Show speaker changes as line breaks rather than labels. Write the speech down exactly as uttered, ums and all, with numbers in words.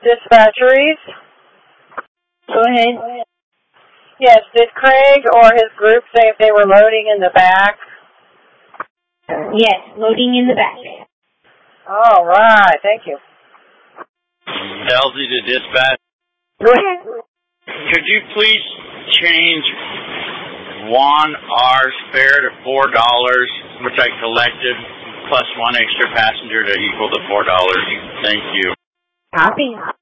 Dispatcheries.
Go ahead.
Yes, did Craig or his group say if they were loading in the back?
Yes, loading in the back.
All right, thank you.
Elsie to dispatch.
Go ahead.
Could you please change one R fare to four dollars, which I collected, plus one extra passenger to equal to four dollars? Thank you.
Copy.